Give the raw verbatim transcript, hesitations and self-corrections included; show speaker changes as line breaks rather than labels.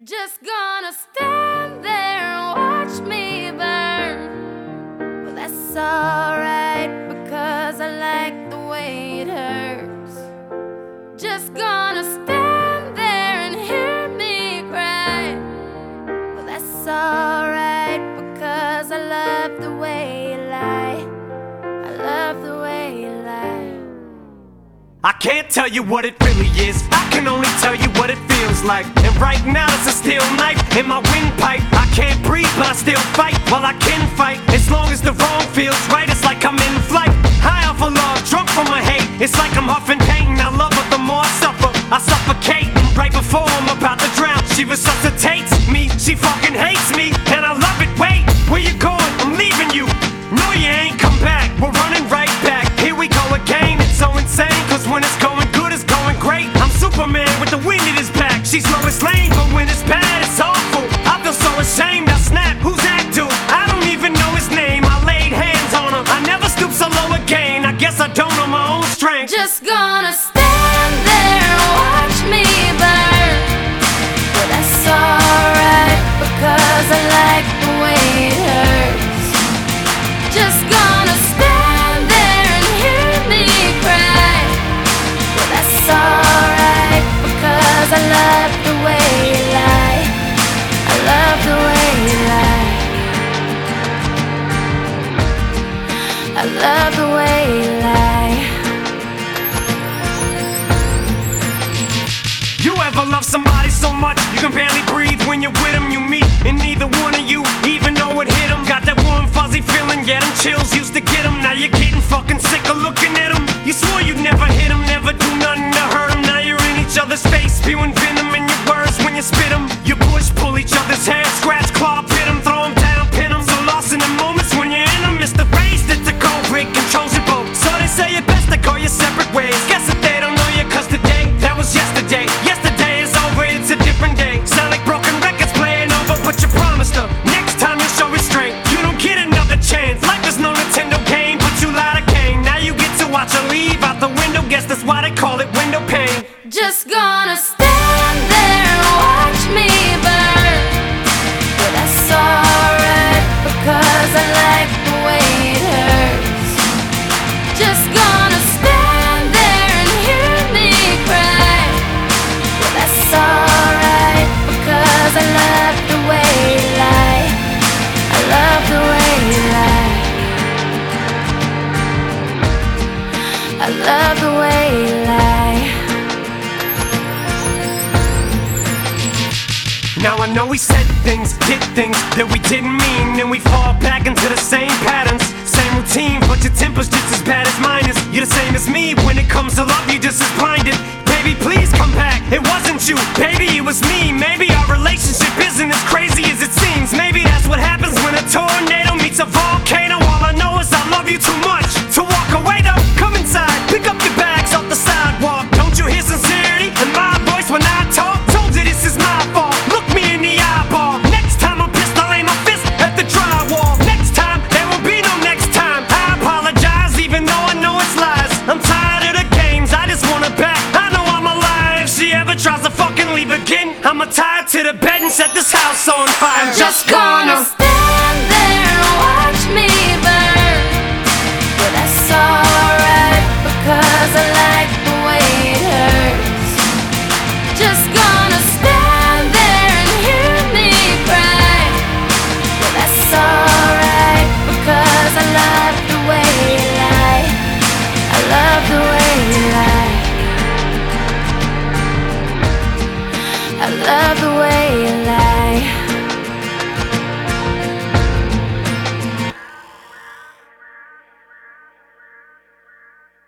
Just gonna stand there and watch me burn. Well, that's alright because I like the way it hurts. Just gonna stand there and hear me cry. Well, that's alright because I love the way you lie. I love the way you lie.
I can't tell you what it really is, I can only tell you what it feels like. And right now it's a steel knife in my windpipe. I can't breathe but I still fight, while I can fight. As long as the wrong feels right, it's like I'm in flight. High off of love, drunk from my hate. It's like I'm huffing pain, I love her the more I suffer. I suffocate, right before I'm about to drown. She resuscitates me, she fucking hates me, and I love it. Wait, where you going? I'm leaving you. No, you ain't come back, we're running right back. Here we go again, it's so insane. Cause when it's going good, it's going great. I'm Superman with the wind in his back. She's Lois Lane, but when it's bad, it's awful. I feel so ashamed, I snap, who's that dude? I don't even know his name, I laid hands on him. I never stoop so low again, I guess I don't know my own strength.
Just gonna stand there and watch me burn. Well, that's alright because I like the way it hurts. Just gonna stand there and hear me cry. Well, that's alright because I love the way you lie. I love the way you lie. I love the way you lie.
You ever love somebody so much you can barely breathe when you're with them? You meet and neither one of you even know it hit them. Got that warm fuzzy feeling, yeah, them chills used to get them. Now you're getting fucking sick of looking at them. You swore you'd never hit them, never do nothing to hurt them. Now you're in each other's face, spewing venom in your words when you spit them. You push, pull each other's hair, scratch, claw, pit them, throw them down, pin them. So lost in the moments when you're in them. It's the race that's a cold break, controls your boat. So they say it best to go your separate ways. Guess that they don't know you cause today, that was yesterday. Yesterday is over, it's a different day. Sound like broken records playing over, but you promised her next time you'll show restraint. You don't get another chance, life is no Nintendo game, but you lied again. Now you get to watch her leave out the window, guess that's why they call it window pane.
Just gonna stand there and watch me burn. Well, that's alright because I like the way it hurts. Just gonna stand there and hear me cry. Well, that's alright because I love the way you lie. I love the way you lie. I love the way you lie.
Now I know we said things, did things that we didn't mean, and we fall back into the same patterns, same routine, but your temper's just as bad as mine is. You're the same as me, when it comes to love you're just as blinded. Baby, please come back, it wasn't you, baby, it was me. Maybe our relationship isn't as crazy as it seems. Maybe that's what happens when a tornado meets a volcano. All I know is I love you too much to walk away though. Come inside, pick up your bags off the sidewalk. Don't you hear sincerity in my voice when I talk? Told you this is my fault, look me in the eyeball. Next time I'm pissed, I'll aim my fist at the drywall. Next time, there will be no next time. I apologize even though I know it's lies. I'm tired of the games, I just want her back. I know I'm alive, if she ever tries to fucking leave again, I'ma tie her to the bed and set this house on fire. I'm just gonna
stand there and watch me burn. Well, that's alright because I like the way it hurts. Just gonna stand there and hear me cry. Well, that's alright because I love the way you lie. I love the way you lie. I love the way you lie.